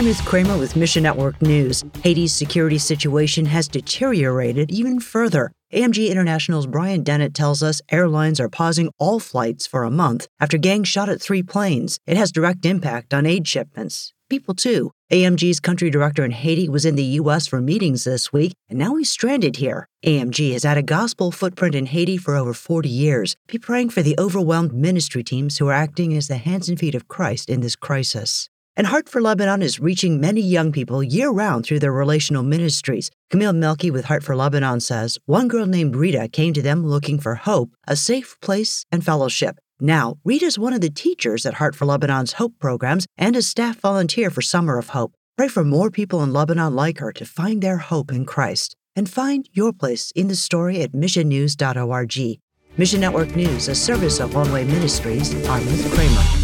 I'm Ruth Kramer with Mission Network News. Haiti's security situation has deteriorated even further. AMG International's Brian Dennett tells us airlines are pausing all flights for a month after gangs shot at 3 planes. It has direct impact on aid shipments. People, too. AMG's country director in Haiti was in the U.S. for meetings this week, and now he's stranded here. AMG has had a gospel footprint in Haiti for over 40 years. Be praying for the overwhelmed ministry teams who are acting as the hands and feet of Christ in this crisis. And Heart for Lebanon is reaching many young people year-round through their relational ministries. Camille Melky with Heart for Lebanon says one girl named Rita came to them looking for hope, a safe place, and fellowship. Now, Rita's one of the teachers at Heart for Lebanon's Hope programs and a staff volunteer for Summer of Hope. Pray for more people in Lebanon like her to find their hope in Christ. And find your place in the story at missionnews.org. Mission Network News, a service of One Way Ministries. I'm Ruth Kramer.